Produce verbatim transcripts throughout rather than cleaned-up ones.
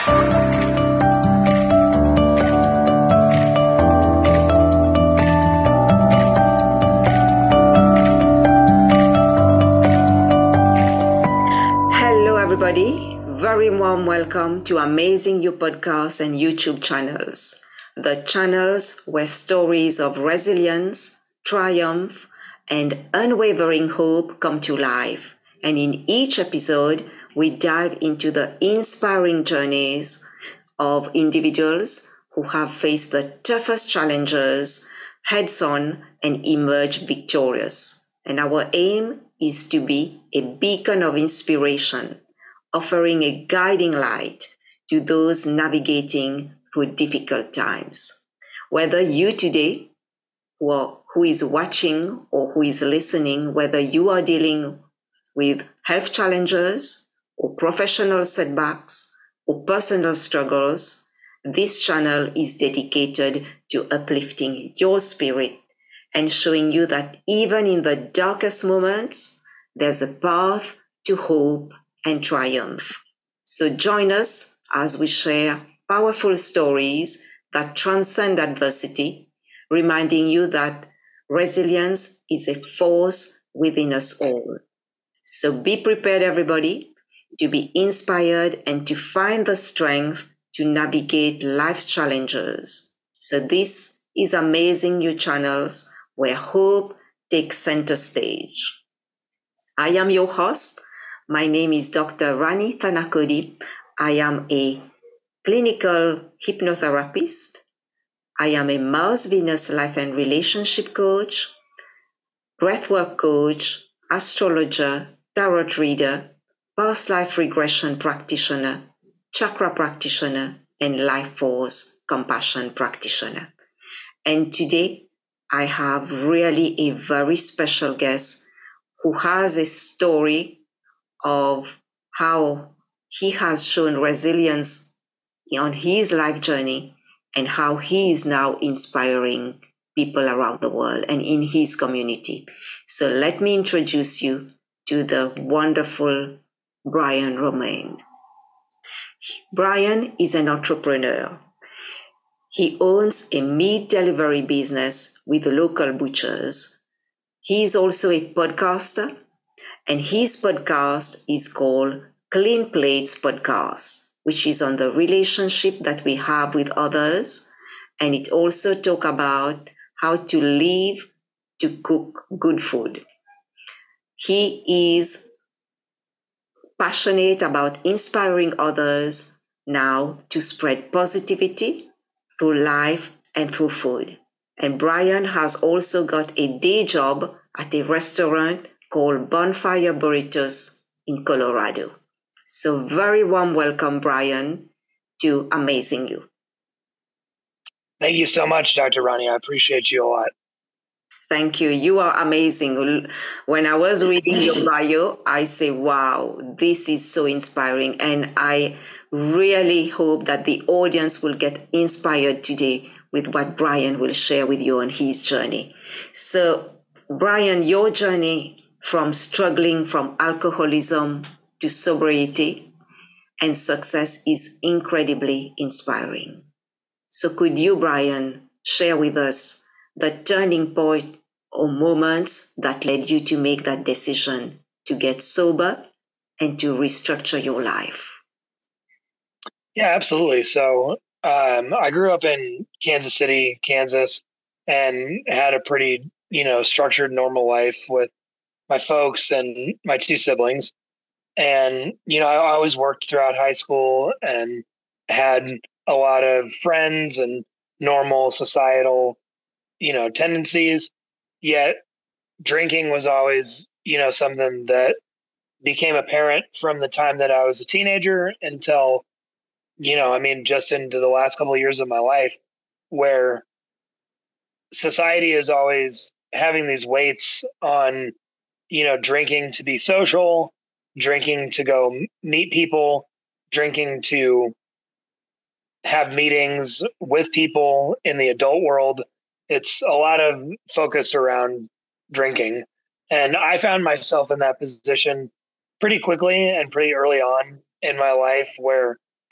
Hello, everybody. Very warm welcome to Amazing You podcast and YouTube channels, the channels where stories of resilience, triumph, and unwavering hope come to life. And in each episode, we dive into the inspiring journeys of individuals who have faced the toughest challenges heads on and emerged victorious. And our aim is to be a beacon of inspiration, offering a guiding light to those navigating through difficult times. Whether you today, or who is watching or who is listening, whether you are dealing with health challenges or professional setbacks or personal struggles, this channel is dedicated to uplifting your spirit and showing you that even in the darkest moments, there's a path to hope and triumph. So join us as we share powerful stories that transcend adversity, reminding you that resilience is a force within us all. So be prepared, everybody, to be inspired and to find the strength to navigate life's challenges. So this is Amazing You channels, where hope takes center stage. I am your host. My name is Doctor Rani Thanakodi. I am a clinical hypnotherapist. I am a Mars Venus life and relationship coach, breathwork coach, astrologer, tarot reader, past life regression practitioner, chakra practitioner, and life force compassion practitioner. And today, I have really a very special guest who has a story of how he has shown resilience on his life journey and how he is now inspiring people around the world and in his community. So let me introduce you to the wonderful Brian Romain. Brian is an entrepreneur. He owns a meat delivery business with local butchers. He is also a podcaster, and his podcast is called Clean Plates Podcast, which is on the relationship that we have with others. And it also talks about how to live to cook good food. He is passionate about inspiring others now to spread positivity through life and through food. And Brian has also got a day job at a restaurant called Bonfire Burritos in Colorado. So very warm welcome, Brian, to Amazing You. Thank you so much, Doctor Rani. I appreciate you a lot. Thank you. You are amazing. When I was reading your bio, I say, wow, this is so inspiring. And I really hope that the audience will get inspired today with what Brian will share with you on his journey. So, Brian, your journey from struggling from alcoholism to sobriety and success is incredibly inspiring. So could you, Brian, share with us the turning point or moments that led you to make that decision to get sober and to restructure your life? Yeah, absolutely. So um, I grew up in Kansas City, Kansas, and had a pretty, you know, structured, normal life with my folks and my two siblings. And, you know, I always worked throughout high school and had a lot of friends and normal societal, you know, tendencies. Yet drinking was always, you know, something that became apparent from the time that I was a teenager until, you know, I mean, just into the last couple of years of my life, where society is always having these weights on, you know, drinking to be social, drinking to go meet people, drinking to have meetings with people in the adult world. It's a lot of focus around drinking. And I found myself in that position pretty quickly and pretty early on in my life, where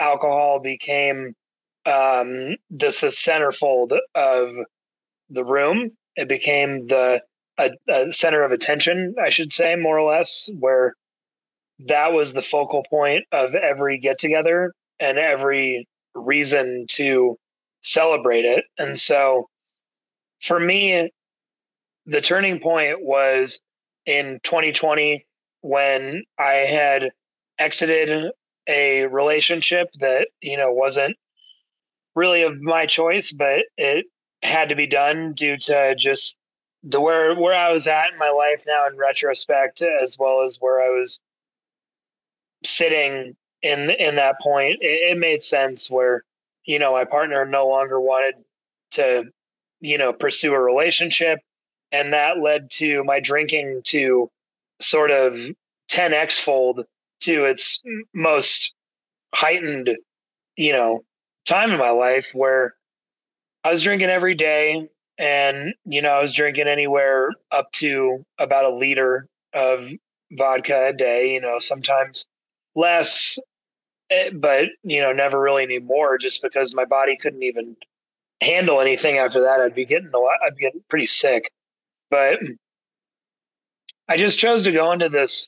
alcohol became um, this the centerfold of the room. It became the a, a center of attention, I should say, more or less, where that was the focal point of every get together and every reason to celebrate it. And so for me, the turning point was in twenty twenty when I had exited a relationship that, you know, wasn't really of my choice, but it had to be done due to just the where where I was at in my life now in retrospect, as well as where I was sitting in in that point. It, it made sense where, you know, my partner no longer wanted to, you know, pursue a relationship, and that led to my drinking to sort of ten x fold to its most heightened, you know, time in my life where I was drinking every day, and you know, I was drinking anywhere up to about a liter of vodka a day, you know, sometimes less, eh, but you know, never really any more, just because my body couldn't even handle anything after that. I'd be getting a lot, I'd be getting pretty sick. But I just chose to go into this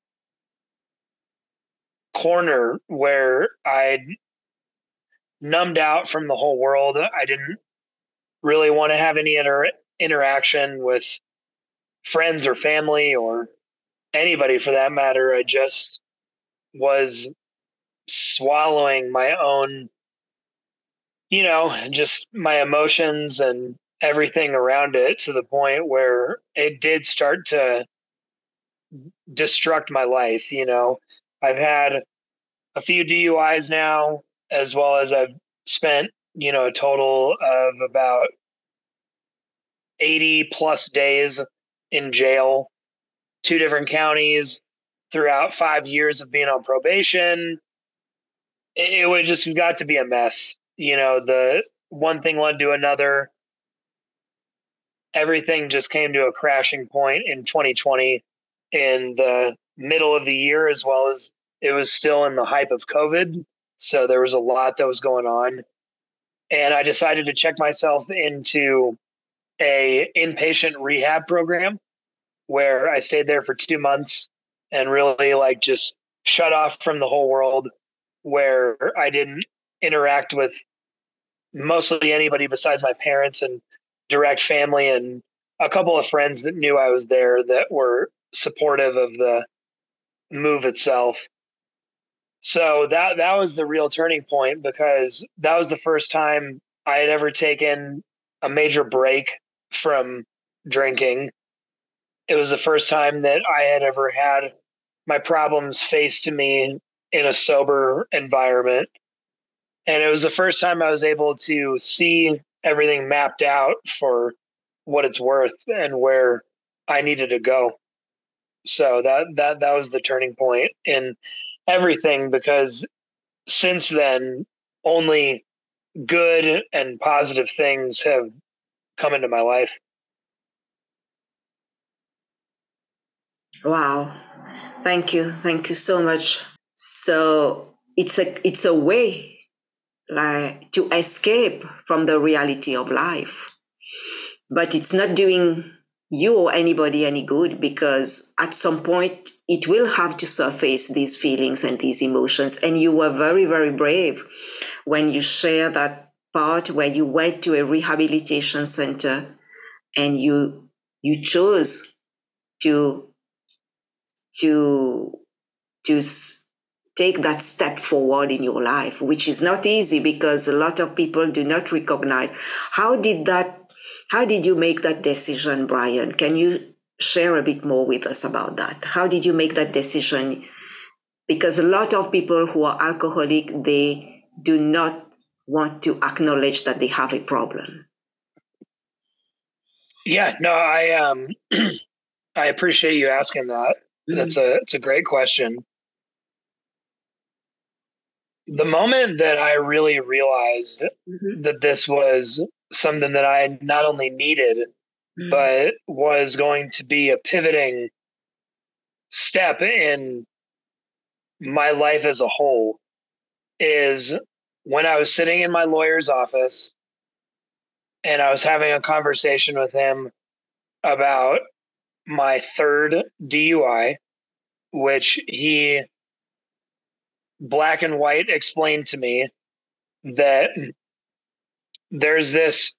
corner where I'd numbed out from the whole world. I didn't really want to have any inter- interaction with friends or family or anybody for that matter. I just was swallowing my own, you know, just my emotions and everything around it to the point where it did start to destruct my life. You know, I've had a few D U Is now, as well as I've spent, you know, a total of about eighty plus days in jail, two different counties throughout five years of being on probation. It, it would just got to be a mess. You know, the one thing led to another. Everything just came to a crashing point in twenty twenty in the middle of the year, as well as it was still in the hype of COVID. So there was a lot that was going on. And I decided to check myself into a inpatient rehab program where I stayed there for two months and really like just shut off from the whole world, where I didn't interact with mostly anybody besides my parents and direct family and a couple of friends that knew I was there that were supportive of the move itself. So that that was the real turning point, because that was the first time I had ever taken a major break from drinking. It was the first time that I had ever had my problems faced to me in a sober environment. And it was the first time I was able to see everything mapped out for what it's worth and where I needed to go. So that that that was the turning point in everything, because since then only good and positive things have come into my life. Wow. Thank you. Thank you so much. So it's a it's a way like to escape from the reality of life. But it's not doing you or anybody any good, because at some point it will have to surface these feelings and these emotions. And you were very, very brave when you share that part where you went to a rehabilitation center and you you chose to to to take that step forward in your life, which is not easy because a lot of people do not recognize. How did that how did you make that decision, Brian? Can you share a bit more with us about that? How did you make that decision? Because a lot of people who are alcoholic, they do not want to acknowledge that they have a problem. Yeah, no, I um I appreciate you asking that. Mm-hmm. That's a it's a great question. The moment that I really realized mm-hmm. that this was something that I not only needed, mm-hmm. but was going to be a pivoting step in my life as a whole, is when I was sitting in my lawyer's office and I was having a conversation with him about my third D U I, which he black and white explained to me that there's this,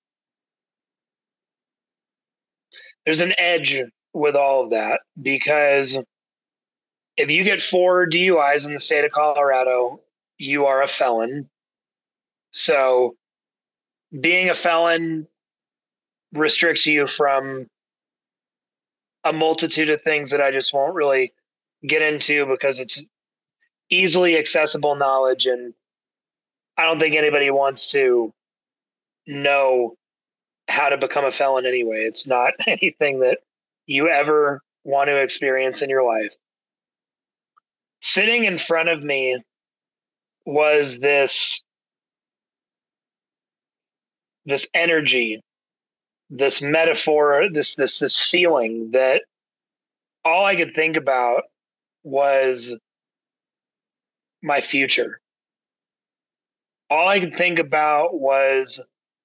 there's an edge with all of that, because if you get four D U Is in the state of Colorado, you are a felon. So being a felon restricts you from a multitude of things that I just won't really get into because it's easily accessible knowledge, and I don't think anybody wants to know how to become a felon anyway. It's not anything that you ever want to experience in your life. Sitting in front of me was this this energy, this metaphor, this this this feeling that all I could think about was my future. All I could think about was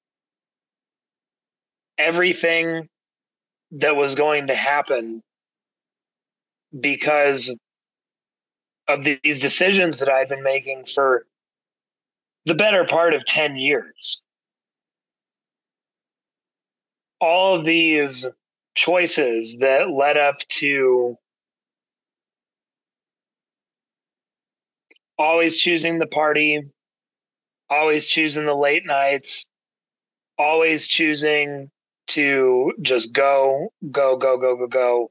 everything that was going to happen because of these decisions that I've been making for the better part of ten years. All of these choices that led up to always choosing the party, always choosing the late nights, always choosing to just go, go, go, go, go, go.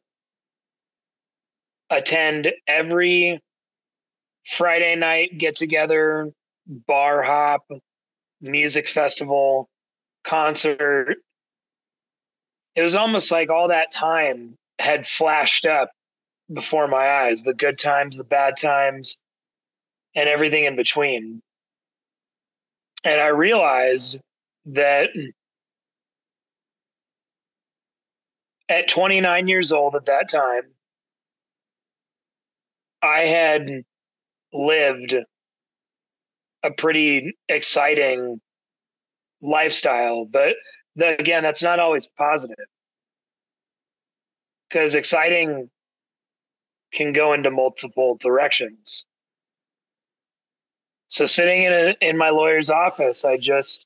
Attend every Friday night get together, bar hop, music festival, concert. It was almost like all that time had flashed up before my eyes, the good times, the bad times, and everything in between. And I realized that at twenty-nine years old at that time, I had lived a pretty exciting lifestyle. But the, again, that's not always positive, because exciting can go into multiple directions. So sitting in a, in my lawyer's office, I just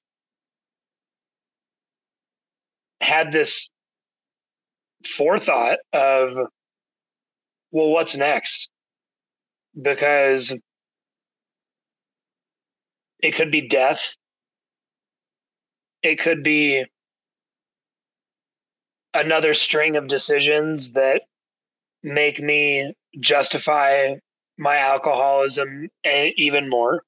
had this forethought of, well, what's next? Because it could be death. It could be another string of decisions that make me justify my alcoholism even more.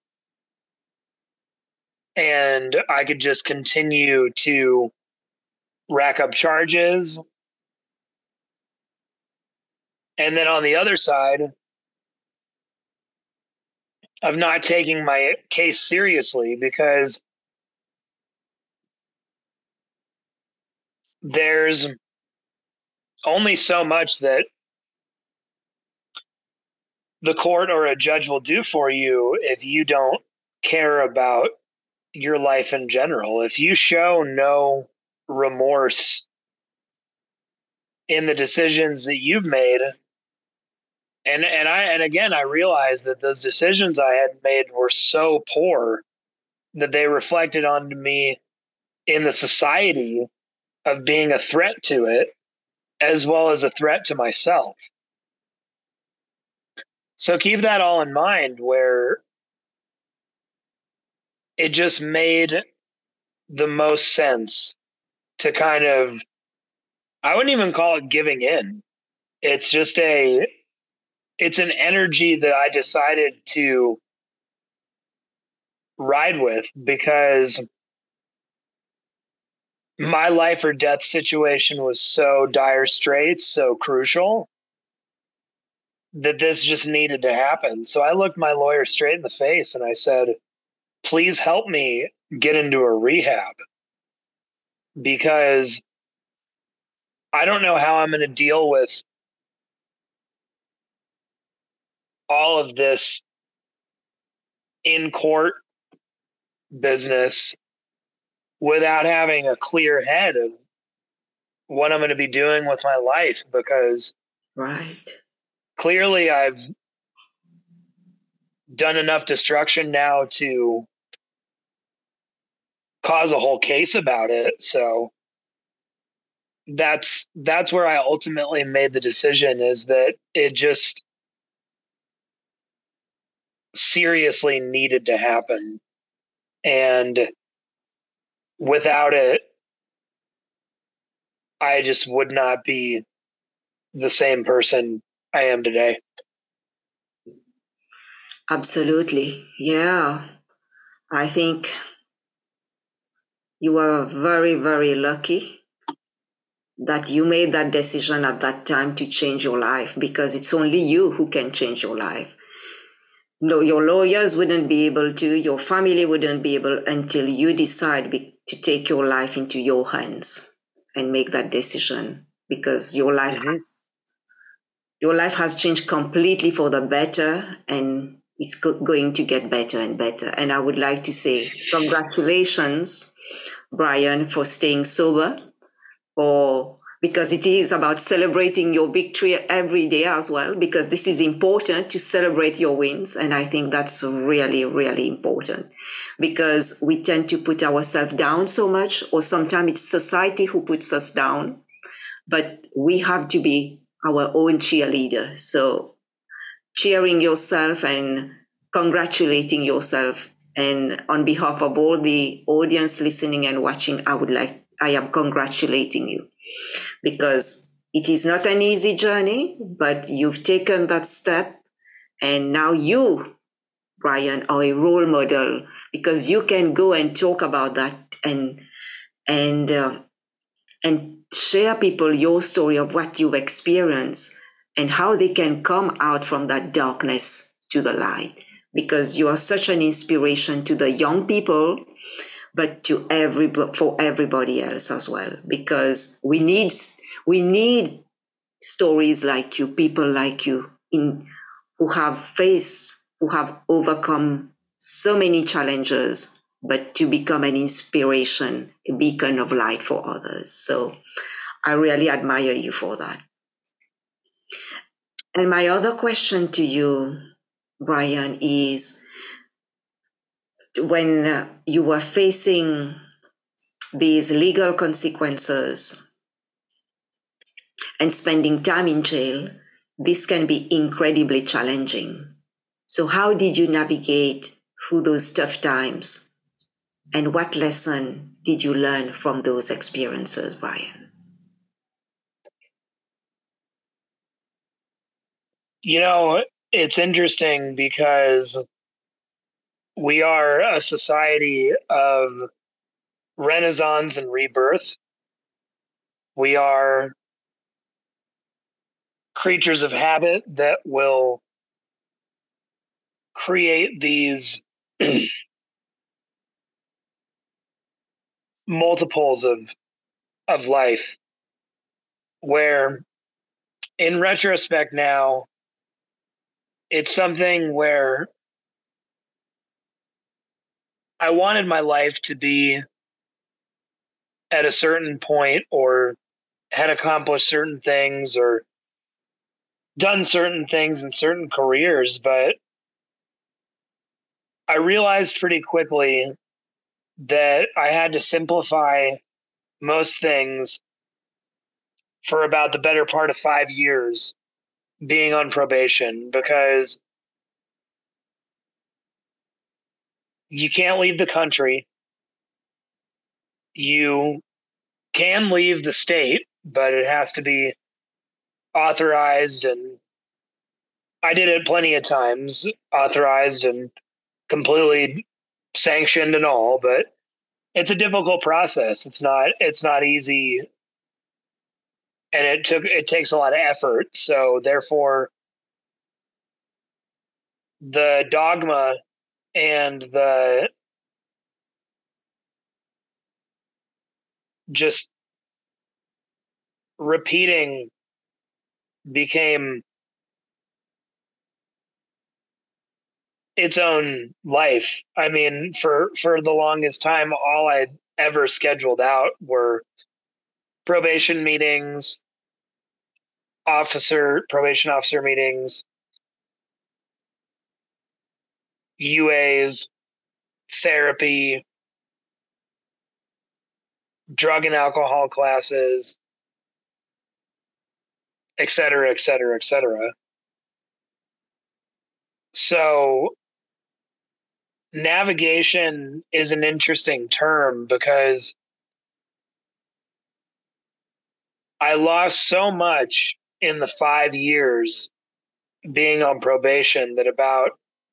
And I could just continue to rack up charges. And then on the other side of not taking my case seriously, because there's only so much that the court or a judge will do for you if you don't care about your life in general. If you show no remorse in the decisions that you've made, and and I and again I realized that those decisions I had made were so poor that they reflected onto me in the society of being a threat to it, as well as a threat to myself. So keep that all in mind, where it just made the most sense to kind of, I wouldn't even call it giving in. It's just a, it's an energy that I decided to ride with, because my life or death situation was so dire straits, so crucial, that this just needed to happen. So I looked my lawyer straight in the face and I said, please help me get into a rehab, because I don't know how I'm going to deal with all of this in court business without having a clear head of what I'm going to be doing with my life, because right. clearly I've done enough destruction now to cause a whole case about it. So that's that's where I ultimately made the decision, is that it just seriously needed to happen. And without it, I just would not be the same person I am today. Absolutely. Yeah. I think you were very, very lucky that you made that decision at that time to change your life, because it's only you who can change your life. No, your lawyers wouldn't be able to, your family wouldn't be able, until you decide be, to take your life into your hands and make that decision, because your life Mm-hmm. has your life has changed completely for the better, and it's go- going to get better and better. And I would like to say congratulations, Brian, for staying sober, or because it is about celebrating your victory every day as well, because this is important to celebrate your wins. And I think that's really, really important, because we tend to put ourselves down so much, or sometimes it's society who puts us down, but we have to be our own cheerleader. So cheering yourself and congratulating yourself. And on behalf of all the audience listening and watching, I would like, I am congratulating you, because it is not an easy journey, but you've taken that step. And now you, Brian, are a role model, because you can go and talk about that and, and, uh, and share people your story of what you've experienced and how they can come out from that darkness to the light, because you are such an inspiration to the young people, but to every for everybody else as well, because we need we need stories like you, people like you, in who have faced, who have overcome so many challenges, but to become an inspiration, a beacon of light for others. So I really admire you for that. And my other question to you, Brian, is when uh, you were facing these legal consequences and spending time in jail, this can be incredibly challenging. So, how did you navigate through those tough times? And what lesson did you learn from those experiences, Brian? You know, it's interesting because we are a society of renaissance and rebirth. We are creatures of habit that will create these multiples of of life, where in retrospect now, it's something where I wanted my life to be at a certain point, or had accomplished certain things, or done certain things in certain careers, but I realized pretty quickly that I had to simplify most things for about the better part of five years being on probation, because you can't leave the country. You can leave the state, but it has to be authorized, and I did it plenty of times, authorized and completely sanctioned and all, but it's a difficult process. It's not it's not easy, and it took it takes a lot of effort. So therefore the dogma and the just repeating became its own life. I mean, for for the longest time, all I ever scheduled out were probation meetings, officer probation officer meetings, U As, therapy, drug and alcohol classes, et cetera, et cetera, et cetera. So navigation is an interesting term because I lost so much in the five years being on probation that about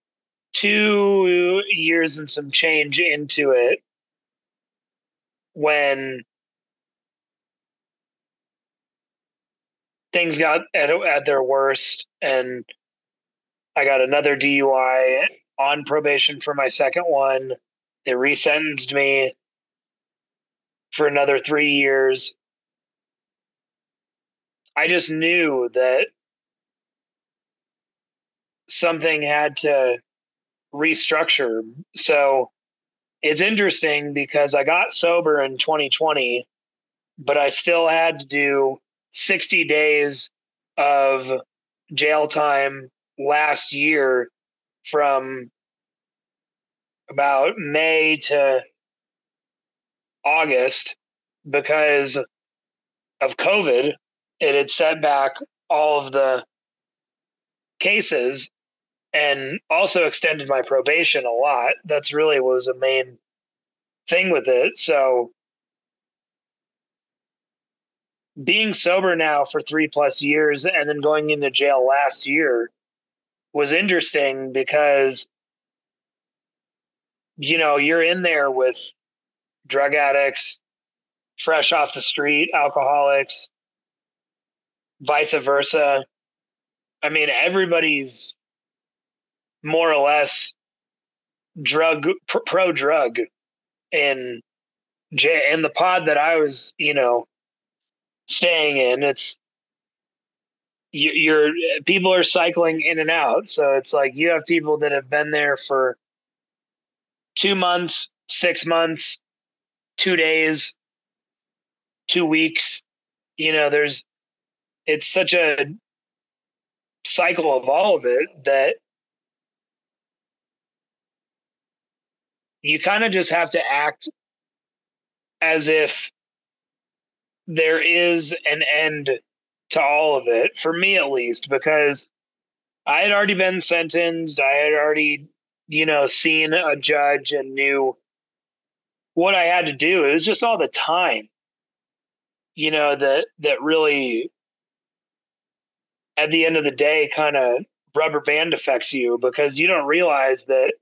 two years and some change into it, when things got at, at their worst and I got another D U I on probation for my second one, they resentenced me for another three years. I just knew that something had to restructure. So it's interesting because I got sober in twenty twenty, but I still had to do sixty days of jail time last year, from about May to August, because of COVID. It had set back all of the cases and also extended my probation a lot. That's really was a main thing with it. So being sober now for three plus years and then going into jail last year was interesting because, you know, you're in there with drug addicts, fresh off the street, alcoholics, vice versa. I mean, everybody's more or less drug pro drug in in the pod that I was, you know, staying in. It's you, you're people are cycling in and out, so it's like you have people that have been there for two months, six months, two days, two weeks. You know, there's it's such a cycle of all of it that you kind of just have to act as if there is an end to all of it, for me at least, because I had already been sentenced. I had already, you know, seen a judge and knew what I had to do. It was just all the time, you know, that that really, at the end of the day, kind of rubber band affects you, because you don't realize that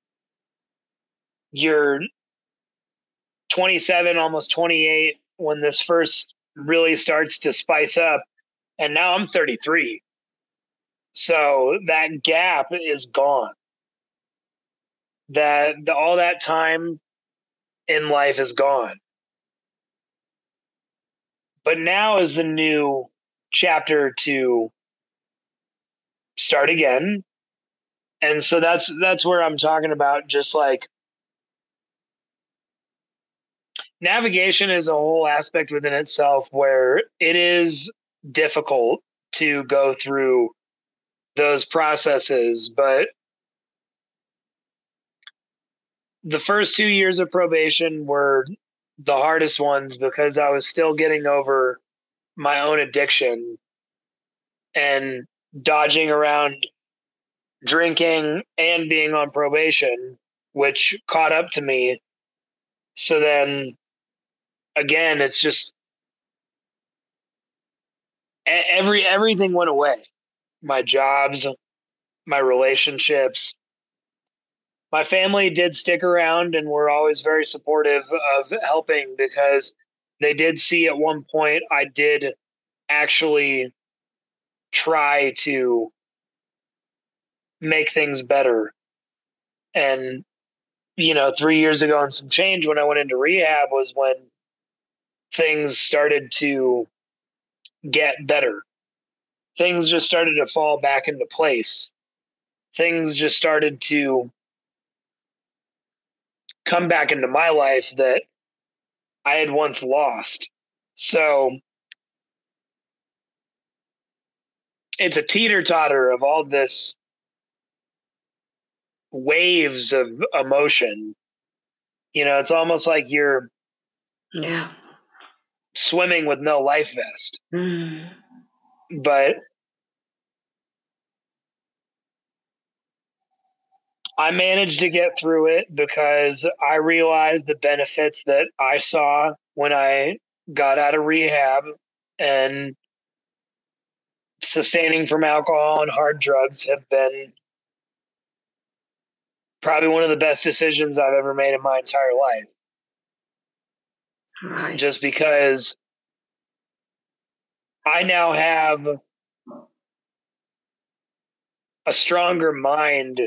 you're twenty-seven, almost twenty-eight, when this first really starts to spice up. And now I'm thirty-three. So that gap is gone. That the, all that time in life is gone. But now is the new chapter to start again. And so that's that's where I'm talking about, just like navigation is a whole aspect within itself, where it is difficult to go through those processes. But the first two years of probation were the hardest ones because I was still getting over my own addiction and dodging around drinking and being on probation, which caught up to me. So then again, it's just every everything went away. My jobs, my relationships. My family did stick around and were always very supportive of helping, because they did see at one point I did actually try to make things better. And, you know, three years ago and some change, when I went into rehab, was when things started to get better. Things just started to fall back into place things just started to come back into my life that I had once lost. So it's a teeter-totter of all this waves of emotion. You know, it's almost like you're yeah. swimming with no life vest. Mm. But I managed to get through it because I realized the benefits that I saw when I got out of rehab, and sustaining from alcohol and hard drugs have been probably one of the best decisions I've ever made in my entire life. Right. Just because I now have a stronger mind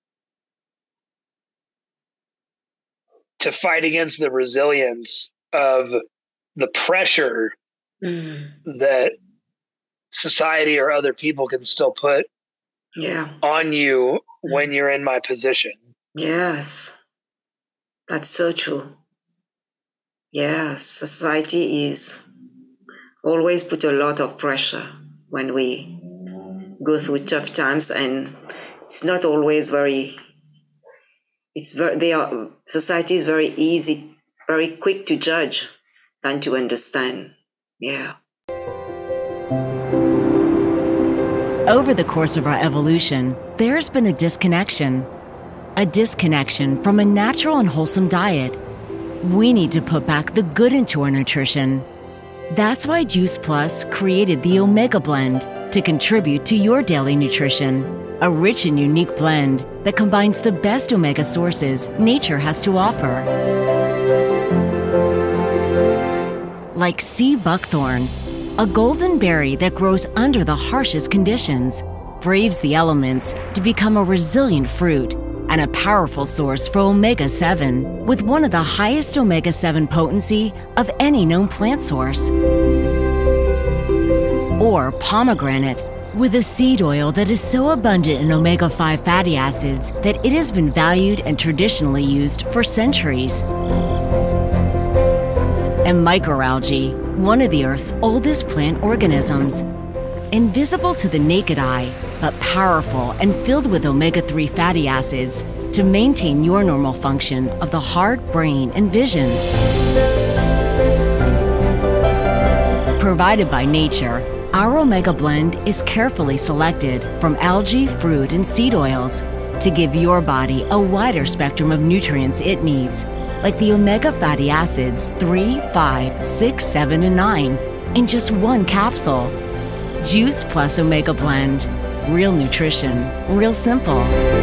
to fight against the resilience of the pressure Mm. that society or other people can still put yeah. on you when you're in my position. Yes. That's so true. Yes, society is always put a lot of pressure when we go through tough times, and it's not always very it's very they are society is very easy, very quick to judge than to understand. Yeah. Over the course of our evolution, there's been a disconnection. A disconnection from a natural and wholesome diet. We need to put back the good into our nutrition. That's why Juice Plus created the Omega Blend to contribute to your daily nutrition. A rich and unique blend that combines the best omega sources nature has to offer. Like sea buckthorn, a golden berry that grows under the harshest conditions, braves the elements to become a resilient fruit and a powerful source for omega seven, with one of the highest omega seven potency of any known plant source. Or pomegranate, with a seed oil that is so abundant in omega five fatty acids that it has been valued and traditionally used for centuries. And microalgae, one of the Earth's oldest plant organisms. Invisible to the naked eye, but powerful and filled with omega three fatty acids to maintain your normal function of the heart, brain, and vision. Provided by nature, our Omega Blend is carefully selected from algae, fruit, and seed oils to give your body a wider spectrum of nutrients it needs, like the omega fatty acids three, five, six, seven, and nine in just one capsule. Juice Plus Omega Blend. Real nutrition, real simple.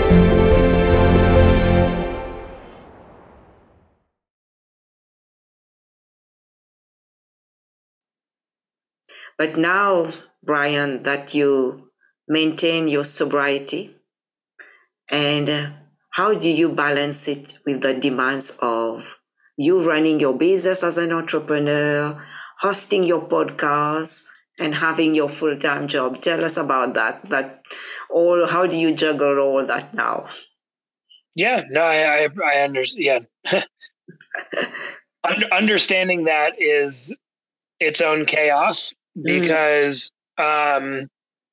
But now, Brian, that you maintain your sobriety, and uh, how do you balance it with the demands of you running your business as an entrepreneur, hosting your podcast, and having your full-time job? Tell us about that. That all. How do you juggle all that now? Yeah, no, I I, I understand. Yeah, understanding that is its own chaos because mm. um,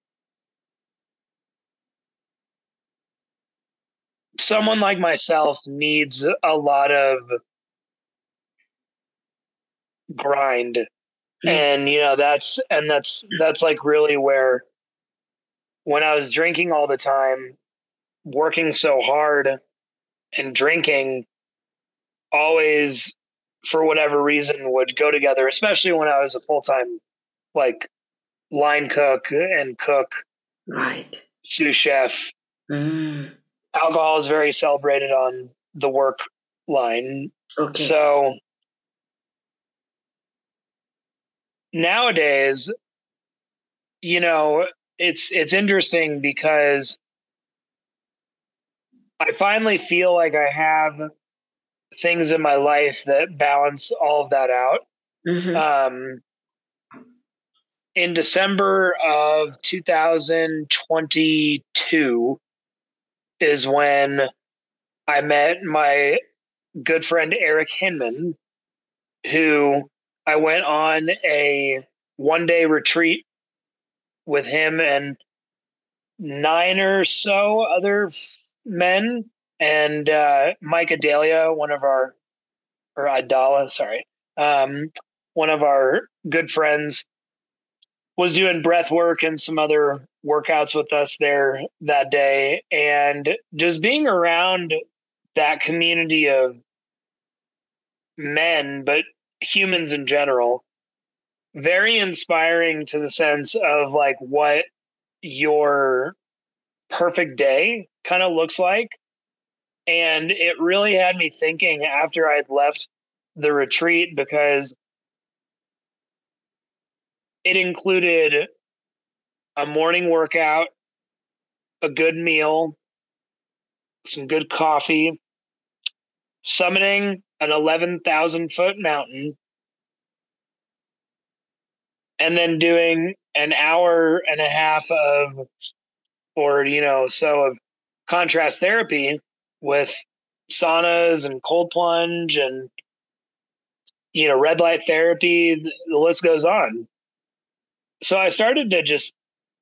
someone like myself needs a lot of grind. Mm. And, you know, that's, and that's, that's like really where, when I was drinking all the time, working so hard and drinking always, for whatever reason, would go together, especially when I was a full-time, like, line cook and cook. Right. Sous chef. Mm. Alcohol is very celebrated on the work line. Okay. So nowadays, you know, it's it's interesting because I finally feel like I have things in my life that balance all of that out. Mm-hmm. Um, in December of two thousand twenty-two, is when I met my good friend Eric Hinman, who I went on a one day retreat with him and nine or so other men, and uh, Mike Adalia, one of our, or Adala, sorry, um, one of our good friends, was doing breath work and some other workouts with us there that day. And just being around that community of men, but humans in general, very inspiring to the sense of like what your perfect day kind of looks like. And it really had me thinking after I'd left the retreat, because it included a morning workout, a good meal, some good coffee, summiting an eleven thousand foot mountain, and then doing an hour and a half of, or, you know, so of contrast therapy with saunas and cold plunge and, you know, red light therapy. The list goes on. So I started to just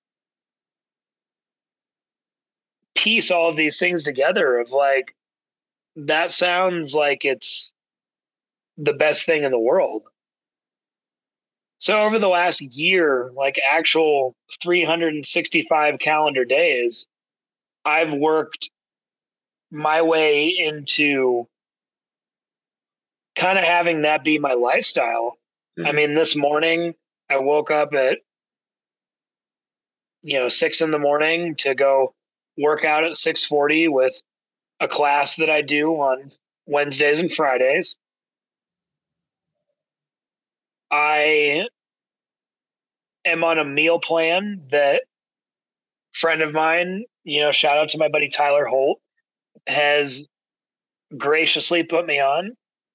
piece all of these things together of like, that sounds like it's the best thing in the world. So over the last year, like actual three hundred sixty-five calendar days, I've worked my way into kind of having that be my lifestyle. Mm-hmm. I mean, this morning I woke up at, you know, six in the morning to go work out at six forty with a class that I do on Wednesdays and Fridays. I am on a meal plan that a friend of mine, you know, shout out to my buddy Tyler Holt, has graciously put me on.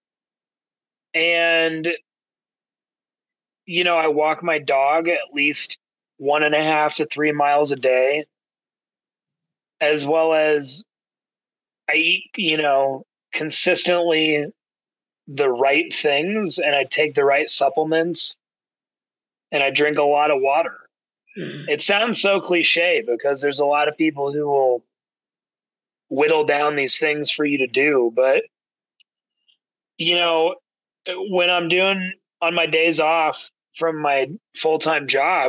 And, you know, I walk my dog at least one and a half to three miles a day, as well as I eat, you know, consistently the right things, and I take the right supplements, and I drink a lot of water. Mm. It sounds so cliche because there's a lot of people who will whittle down these things for you to do. But, you know, when I'm doing on my days off from my full-time job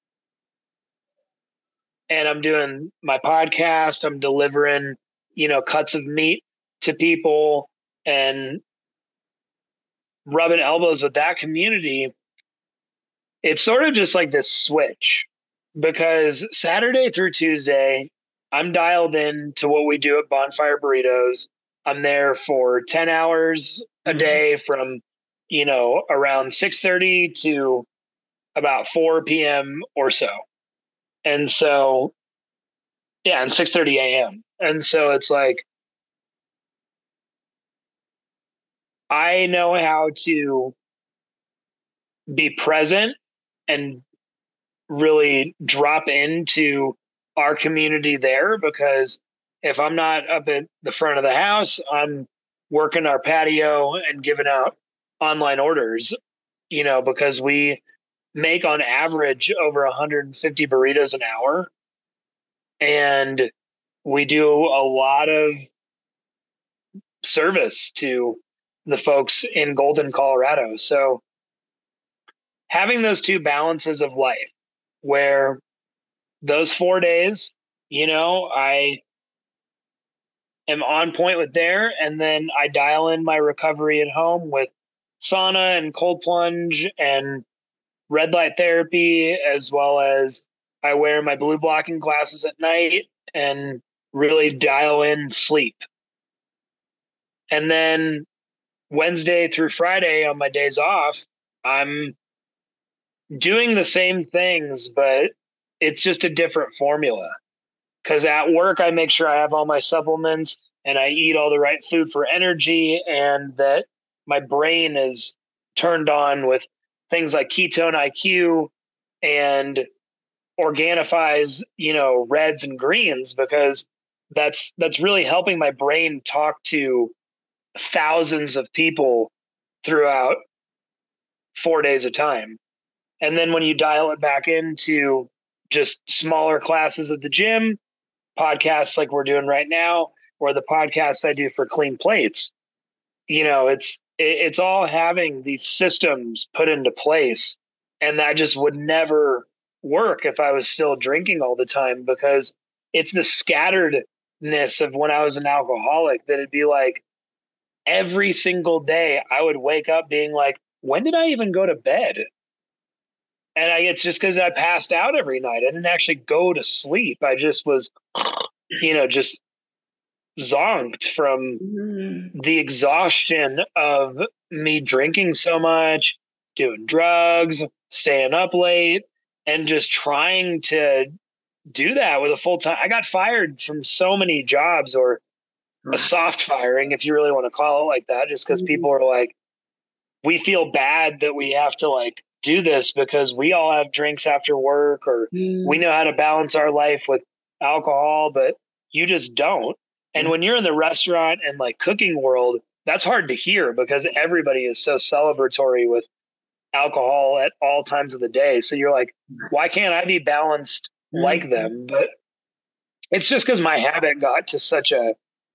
and I'm doing my podcast, I'm delivering, you know, cuts of meat to people and rubbing elbows with that community, it's sort of just like this switch, because Saturday through Tuesday, I'm dialed in to what we do at Bonfire Burritos. I'm there for ten hours a mm-hmm. day from, you know, around six thirty to about four p.m. or so. And so, yeah, and six thirty a.m. And so it's like, I know how to be present and really drop into our community there, because if I'm not up at the front of the house, I'm working our patio and giving out online orders, you know, because we make on average over one hundred fifty burritos an hour. And we do a lot of service to the folks in Golden, Colorado. So having those two balances of life, where those four days, you know, I am on point with there, and then I dial in my recovery at home with sauna and cold plunge and red light therapy, as well as I wear my blue blocking glasses at night and really dial in sleep. And then Wednesday through Friday on my days off, I'm doing the same things, but it's just a different formula. Because at work, I make sure I have all my supplements and I eat all the right food for energy, and that my brain is turned on with things like Ketone I Q and Organifi's, you know, reds and greens, because that's that's really helping my brain talk to thousands of people throughout four days of time. And then when you dial it back into just smaller classes at the gym, podcasts like we're doing right now, or the podcasts I do for Clean Plates, you know, it's it, it's all having these systems put into place, and that just would never work if I was still drinking all the time, because it's the scatteredness of when I was an alcoholic that it'd be like every single day I would wake up being like, when did I even go to bed? And I, it's just because I passed out every night. I didn't actually go to sleep. I just was, you know, just zonked from Mm. the exhaustion of me drinking so much, doing drugs, staying up late, and just trying to do that with a full time. I got fired from so many jobs, or a Right. soft firing, if you really want to call it like that, just because Mhm. people are like, we feel bad that we have to like do this because we all have drinks after work, or we Mm. know how to balance our life with alcohol, but you just don't. And Yeah. when you're in the restaurant and like cooking world, that's hard to hear because everybody is so celebratory with alcohol at all times of the day. So you're like, why can't I be balanced like Mhm. them? But it's just because my habit got to such a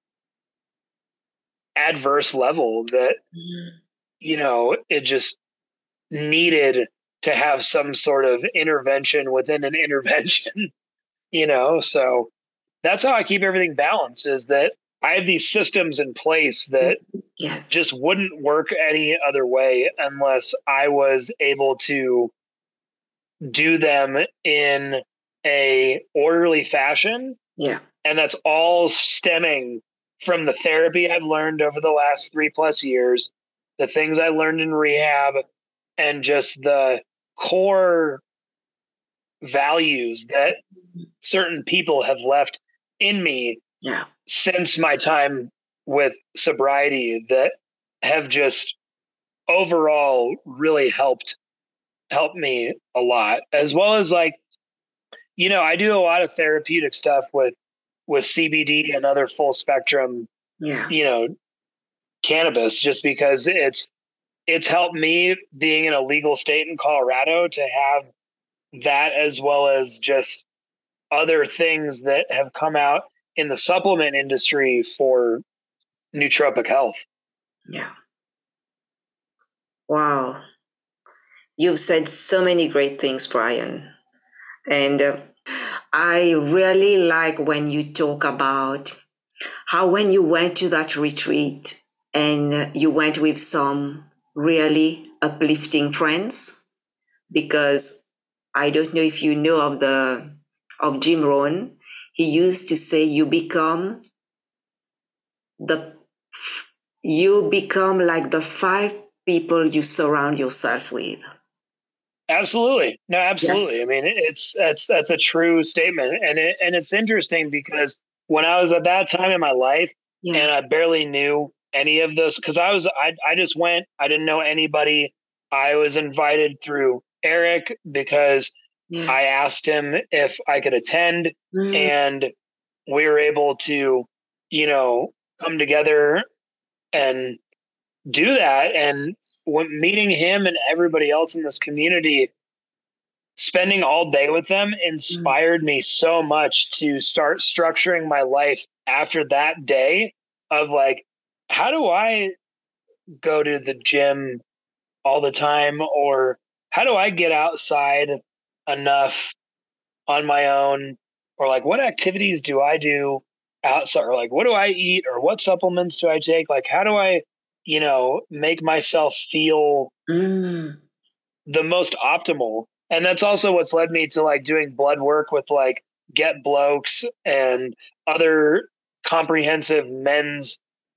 adverse level that, Mhm. you know, it just needed to have some sort of intervention within an intervention, you know? So that's how I keep everything balanced, is that I have these systems in place that Yes. just wouldn't work any other way unless I was able to do them in a orderly fashion. Yeah. And that's all stemming from the therapy I've learned over the last three plus years, the things I learned in rehab, and just the core values that certain people have left in me Yeah. since my time with sobriety that have just overall really helped helped me a lot. As well as like, you know, I do a lot of therapeutic stuff with with C B D and other full spectrum, Yeah. you know, cannabis, just because it's it's helped me being in a legal state in Colorado to have that, as well as just other things that have come out in the supplement industry for nootropic health. Yeah. Wow. You've said so many great things, Brian. And uh, I really like when you talk about how when you went to that retreat and uh, you went with some really uplifting friends, because I don't know if you know of the of Jim Rohn. He used to say you become the you become like the five people you surround yourself with. Absolutely. No, absolutely. Yes. I mean, it's that's that's a true statement, and it and it's interesting because when I was at that time in my life, and Yeah. I barely knew any of this, because I was I I just went, I didn't know anybody. I was invited through Eric because Yeah. I asked him if I could attend, Mm. and we were able to, you know, come together and do that. And when meeting him and everybody else in this community, spending all day with them Mm. inspired me so much to start structuring my life after that day of like, how do I go to the gym all the time? Or how do I get outside enough on my own? Or like, what activities do I do outside? Or like, what do I eat? Or what supplements do I take? Like, how do I, you know, make myself feel Mm. the most optimal? And that's also what's led me to like doing blood work with like Get Blokes and other comprehensive men's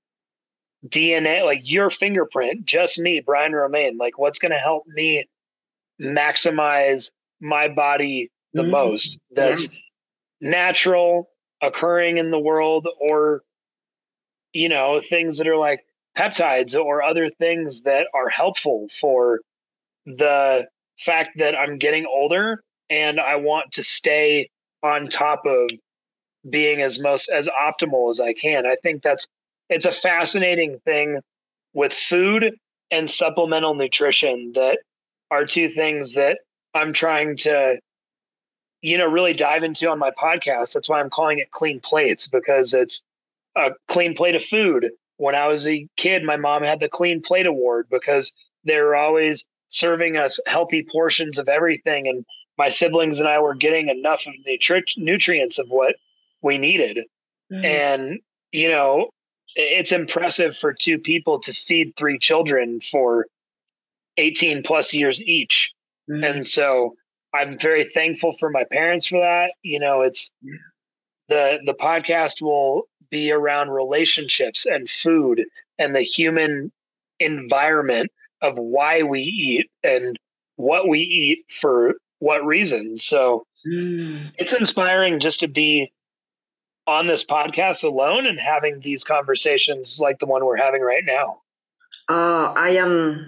D N A, like your fingerprint, just me, Brian Romaine. Like, what's going to help me maximize my body the Mm. most? That's Yes. natural, occurring in the world, or, you know, things that are like peptides or other things that are helpful for the fact that I'm getting older and I want to stay on top of being as most as optimal as I can. I think that's it's a fascinating thing with food and supplemental nutrition that are two things that I'm trying to, you know, really dive into on my podcast. That's why I'm calling it Clean Plates, because it's a clean plate of food. When I was a kid, my mom had the Clean Plate Award because they were always serving us healthy portions of everything. And my siblings and I were getting enough of the nutri- nutrients of what we needed. Mm-hmm. And, you know, it's impressive for two people to feed three children for eighteen plus years each. Mm-hmm. And so I'm very thankful for my parents for that. You know, it's yeah. the, the podcast will be around relationships and food and the human environment of why we eat and what we eat for what reason. So mm. it's inspiring just to be on this podcast alone and having these conversations like the one we're having right now. Oh, I am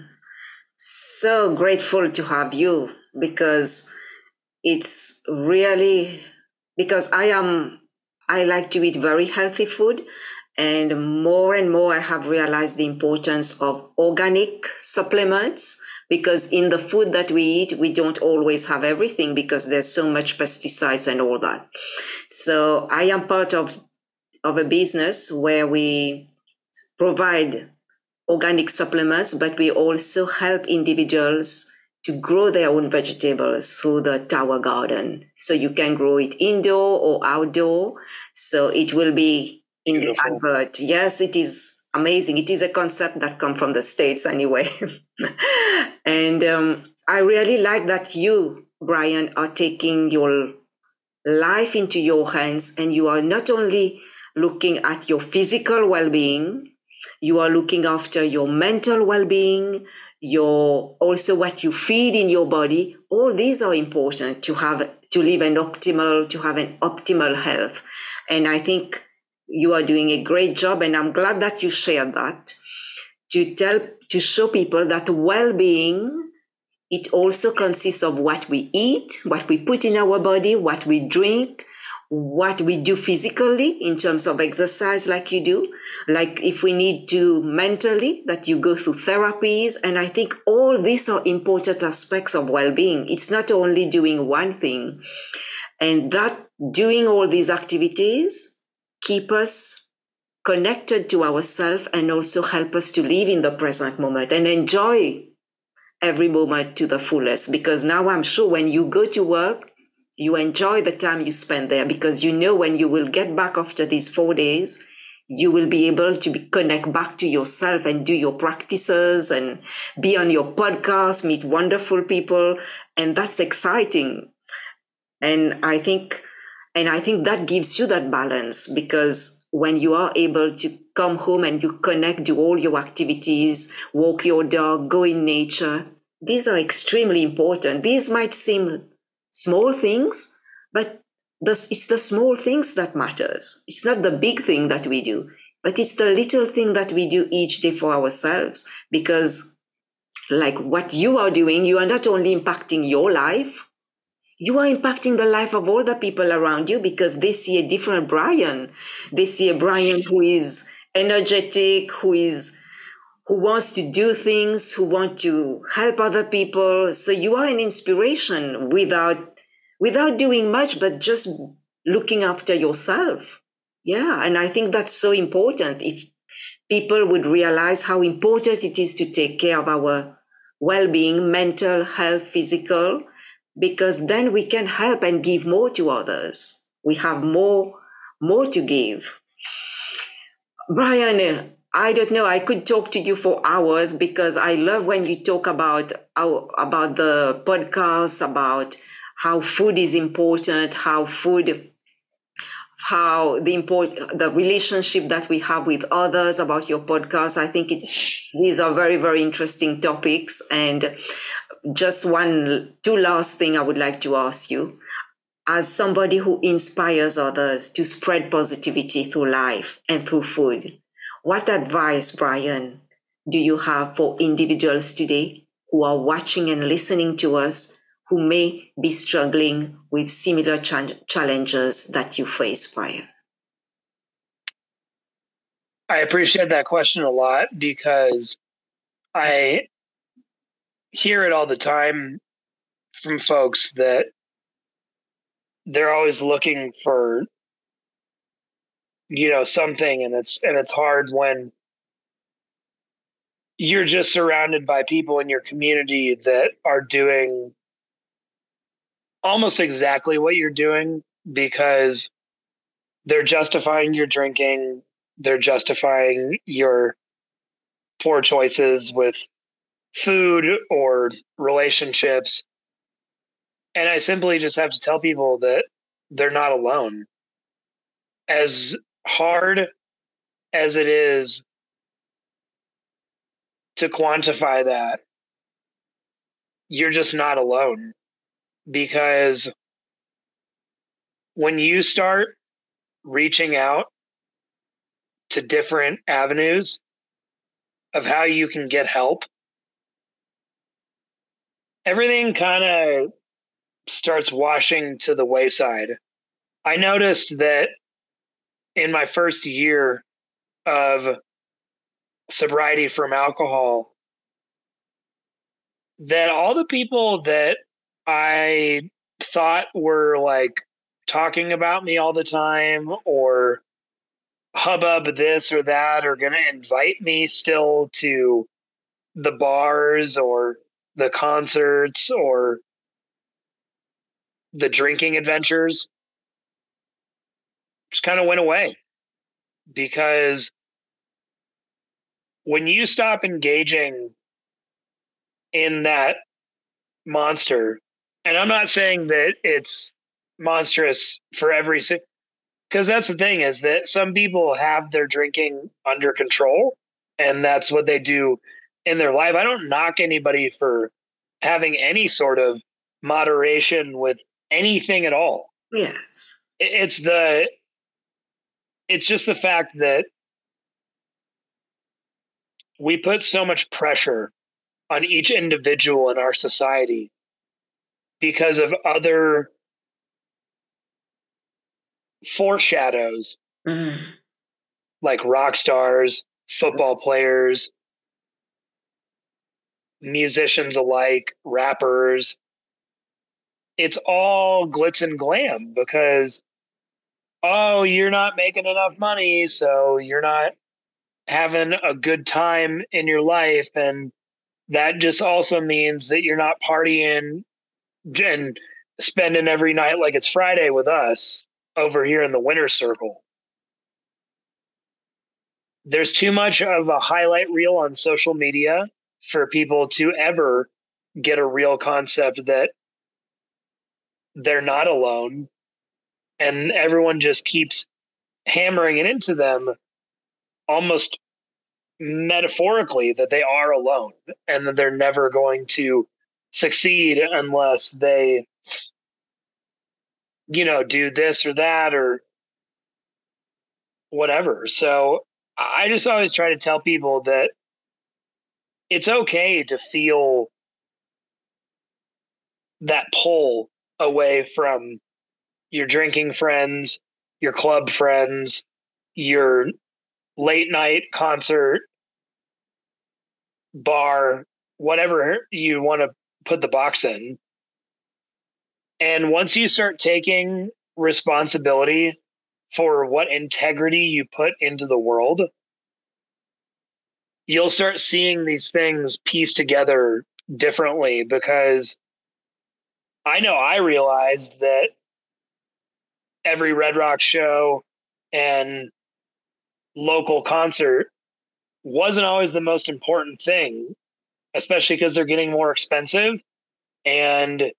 so grateful to have you, because it's really, because I am, I like to eat very healthy food, and more and more I have realized the importance of organic supplements, because in the food that we eat, we don't always have everything because there's so much pesticides and all that. So I am part of, of a business where we provide organic supplements, but we also help individuals to grow their own vegetables through the Tower Garden. So you can grow it indoor or outdoor. So it will be in Beautiful. The advert. Yes, it is amazing. It is a concept that comes from the States anyway. And um, I really like that you, Brian, are taking your life into your hands, and you are not only looking at your physical well-being, you are looking after your mental well-being, your also what you feed in your body. All these are important to have to live an optimal, to have an optimal health. And I think you are doing a great job, and I'm glad that you shared that to tell to show people that well-being, it also consists of what we eat, what we put in our body, what we drink, what we do physically in terms of exercise like you do, like if we need to mentally, that you go through therapies. And I think all these are important aspects of well-being. It's not only doing one thing. And that doing all these activities keep us connected to ourselves and also help us to live in the present moment and enjoy every moment to the fullest. Because now I'm sure when you go to work, you enjoy the time you spend there, because you know when you will get back after these four days, you will be able to be, connect back to yourself and do your practices and be on your podcast, meet wonderful people. And that's exciting. And I think, and I think that gives you that balance, because when you are able to come home and you connect, do all your activities, walk your dog, go in nature, these are extremely important. These might seem small things, but this, it's the small things that matters. It's not the big thing that we do, but it's the little thing that we do each day for ourselves. Because like what you are doing, you are not only impacting your life, you are impacting the life of all the people around you, because they see a different Brian. They see a Brian who is energetic, who is who wants to do things, who want to help other people. So you are an inspiration without without doing much, but just looking after yourself. Yeah, and I think that's so important. If people would realize how important it is to take care of our well-being, mental health, physical, because then we can help and give more to others. We have more, more to give. Brian, I don't know, I could talk to you for hours, because I love when you talk about our, about the podcast, about how food is important, how food, how the import, the relationship that we have with others, about your podcast. I think it's, these are very, very interesting topics. And just one, two last thing I would like to ask you. As somebody who inspires others to spread positivity through life and through food, what advice, Brian, do you have for individuals today who are watching and listening to us, who may be struggling with similar ch- challenges that you faced prior? I appreciate that question a lot because I hear it all the time from folks that they're always looking for, you know, something, and it's and it's hard when you're just surrounded by people in your community that are doing almost exactly what you're doing, because they're justifying your drinking, they're justifying your poor choices with food or relationships. And I simply just have to tell people that they're not alone. As hard as it is to quantify that, you're just not alone. Because when you start reaching out to different avenues of how you can get help, everything kind of starts washing to the wayside. I noticed that in my first year of sobriety from alcohol, that all the people that I thought were like talking about me all the time or hubbub this or that are going to invite me still to the bars or the concerts or the drinking adventures just kind of went away. Because when you stop engaging in that monster, and I'm not saying that it's monstrous for every, because that's the thing, is that some people have their drinking under control and that's what they do in their life. I don't knock anybody for having any sort of moderation with anything at all. Yes. It's the, it's just the fact that we put so much pressure on each individual in our society because of other foreshadows, Mm. like rock stars, football players, musicians alike, rappers. It's all glitz and glam because, oh, you're not making enough money, so you're not having a good time in your life. And that just also means that you're not partying and spending every night like it's Friday with us over here in the winner's circle. There's too much of a highlight reel on social media for people to ever get a real concept that they're not alone. And everyone just keeps hammering it into them almost metaphorically that they are alone and that they're never going to succeed unless they, you know, do this or that or whatever. So I just always try to tell people that it's okay to feel that pull away from your drinking friends, your club friends, your late night concert, bar, whatever you want to put the box in. And once you start taking responsibility for what integrity you put into the world, you'll start seeing these things piece together differently. Because I know I realized that every Red Rock show and local concert wasn't always the most important thing, especially because they're getting more expensive. And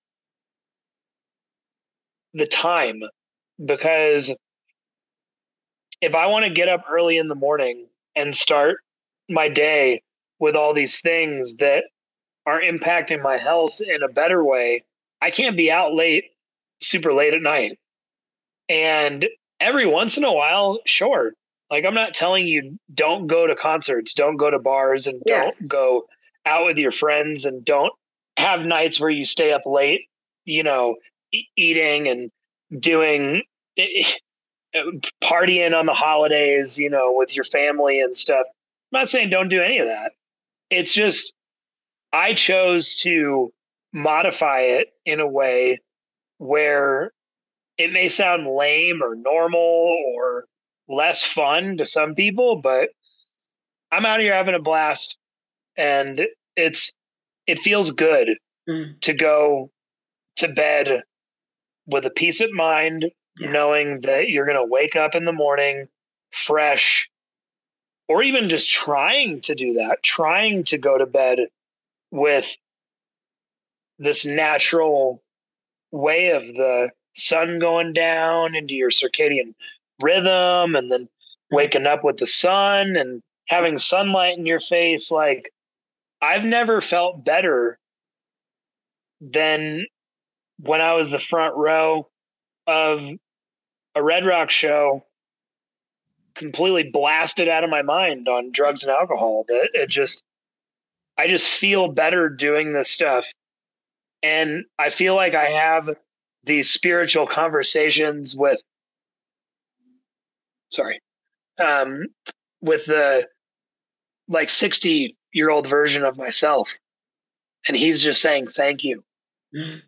the time, because if I want to get up early in the morning and start my day with all these things that are impacting my health in a better way, I can't be out late, super late at night. And every once in a while, sure. Like, I'm not telling you don't go to concerts, don't go to bars, and don't Yes. go out with your friends, and don't have nights where you stay up late you know, e- eating and doing partying on the holidays, you know, with your family and stuff. I'm not saying don't do any of that. It's just I chose to modify it in a way where it may sound lame or normal or less fun to some people, but I'm out here having a blast, and it's it feels good Mm. to go to bed with a peace of mind, Yeah. knowing that you're going to wake up in the morning fresh, or even just trying to do that, trying to go to bed with this natural way of the sun going down into your circadian rhythm, and then waking up with the sun and having sunlight in your face. Like, I've never felt better than when I was the front row of a Red Rock show, completely blasted out of my mind on drugs and alcohol. But it just, I just feel better doing this stuff. And I feel like I have these spiritual conversations with, sorry, um, with the like sixty year old version of myself. And he's just saying, thank you. Mm.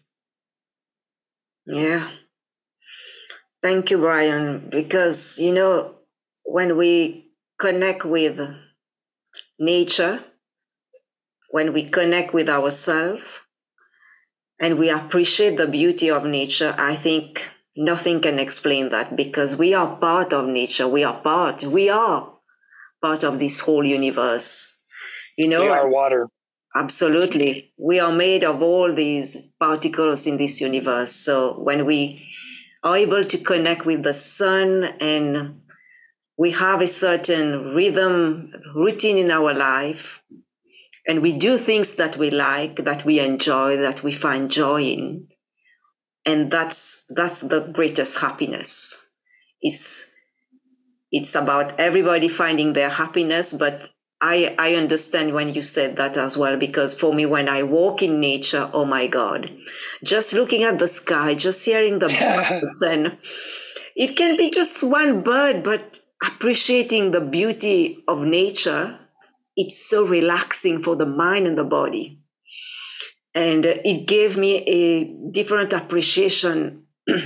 Yeah. Thank you, Brian, because, you know, when we connect with nature, when we connect with ourselves, and we appreciate the beauty of nature, I think nothing can explain that, because we are part of nature. We are part, we are part of this whole universe. You know, We are water. Absolutely. We are made of all these particles in this universe. So when we are able to connect with the sun, and we have a certain rhythm, routine in our life, and we do things that we like, that we enjoy, that we find joy in, and that's that's the greatest happiness. It's it's about everybody finding their happiness, but I, I understand when you said that as well, because for me, when I walk in nature, oh my God, just looking at the sky, just hearing the birds, and it can be just one bird, but appreciating the beauty of nature, it's so relaxing for the mind and the body. And it gave me a different appreciation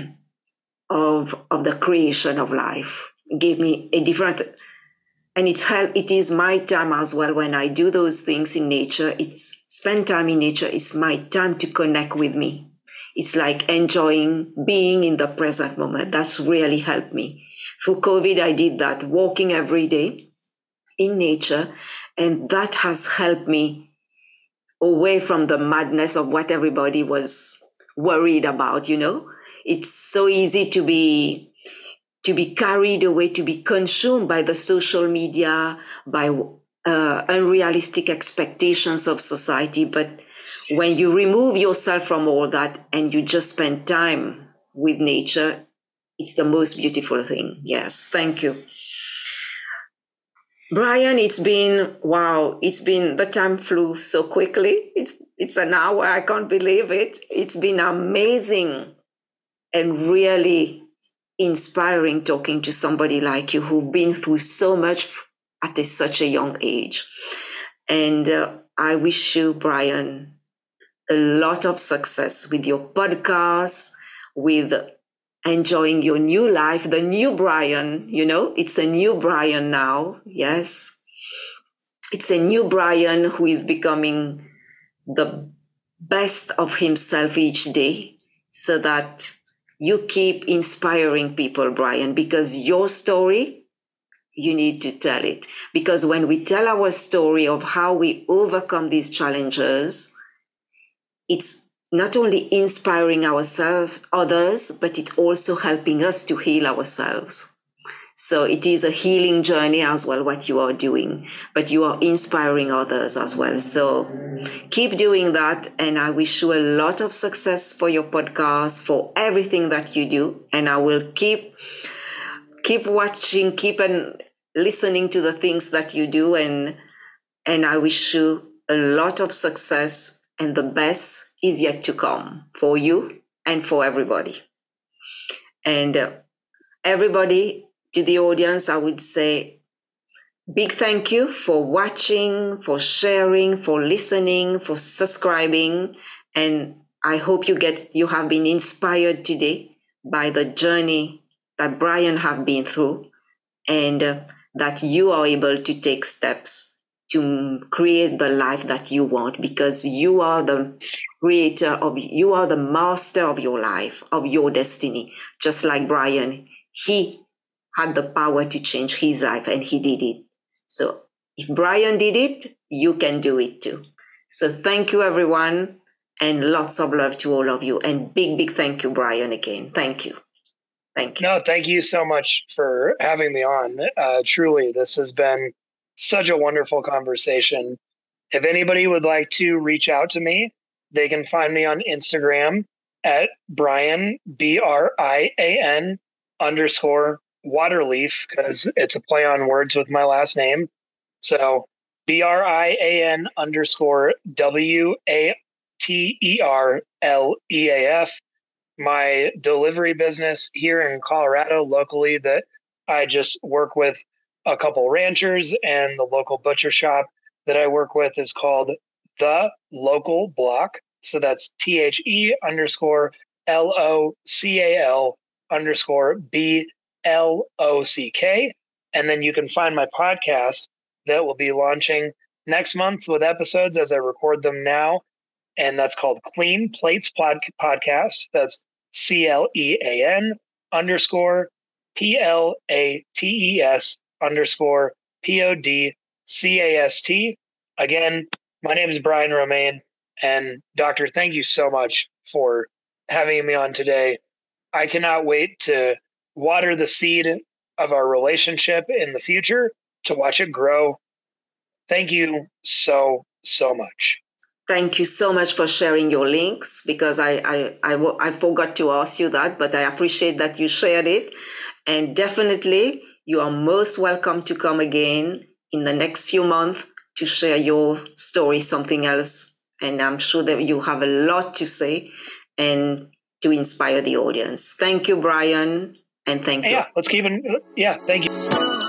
of, of the creation of life. It gave me a different, and it's help, it is my time as well. When I do those things in nature, it's spend time in nature. It's my time to connect with me. It's like enjoying being in the present moment. That's really helped me. Through COVID, I did that, walking every day in nature. And that has helped me away from the madness of what everybody was worried about, you know? It's so easy to be to be carried away, to be consumed by the social media, by uh, unrealistic expectations of society. But when you remove yourself from all that and you just spend time with nature, it's the most beautiful thing. Yes, thank you. Brian, it's been, wow, it's been, the time flew so quickly. It's, it's an hour, I can't believe it. It's been amazing and really inspiring talking to somebody like you who've been through so much at a, such a young age. And uh, I wish you, Brian, a lot of success with your podcast, with enjoying your new life, the new Brian, you know, it's a new Brian now. Yes. It's a new Brian who is becoming the best of himself each day, so that you keep inspiring people, Brian, because your story, you need to tell it. Because when we tell our story of how we overcome these challenges, it's not only inspiring ourselves, others, but it's also helping us to heal ourselves. So it is a healing journey as well, what you are doing, but you are inspiring others as well. So keep doing that. And I wish you a lot of success for your podcast, for everything that you do. And I will keep, keep watching, keep and listening to the things that you do. And, and I wish you a lot of success, and the best is yet to come for you and for everybody. And uh, everybody, to the audience, I would say big thank you for watching, for sharing, for listening, for subscribing. And I hope you get you have been inspired today by the journey that Brian have been through, and uh, that you are able to take steps to create the life that you want, because you are the creator of, you are the master of your life, of your destiny. Just like Brian, he had the power to change his life and he did it. So if Brian did it, you can do it too. So thank you, everyone, and lots of love to all of you. And big, big thank you, Brian, again. Thank you. Thank you. No, thank you so much for having me on. Uh, truly, this has been such a wonderful conversation. If anybody would like to reach out to me, they can find me on Instagram at Brian, B R I A N underscore Waterleaf, because it's a play on words with my last name. So B R I A N underscore W A T E R L E A F. My delivery business here in Colorado locally that I just work with a couple ranchers, and the local butcher shop that I work with is called The Local Block. So that's T H E underscore L O C A L underscore B L O C K. And then you can find my podcast that will be launching next month with episodes as I record them now. And that's called Clean Plates Pod- Podcast. That's C L E A N underscore P L A T E S underscore P O D C A S T. Again, my name is Brian Romaine. And Doctor, thank you so much for having me on today. I cannot wait to water the seed of our relationship in the future, to watch it grow. Thank you so, so much. Thank you so much for sharing your links, because I, I, I, I forgot to ask you that, but I appreciate that you shared it. And definitely, you are most welcome to come again in the next few months to share your story, something else. And I'm sure that you have a lot to say and to inspire the audience. Thank you, Brian. And thank yeah, you. Yeah, let's keep it. Yeah, thank you.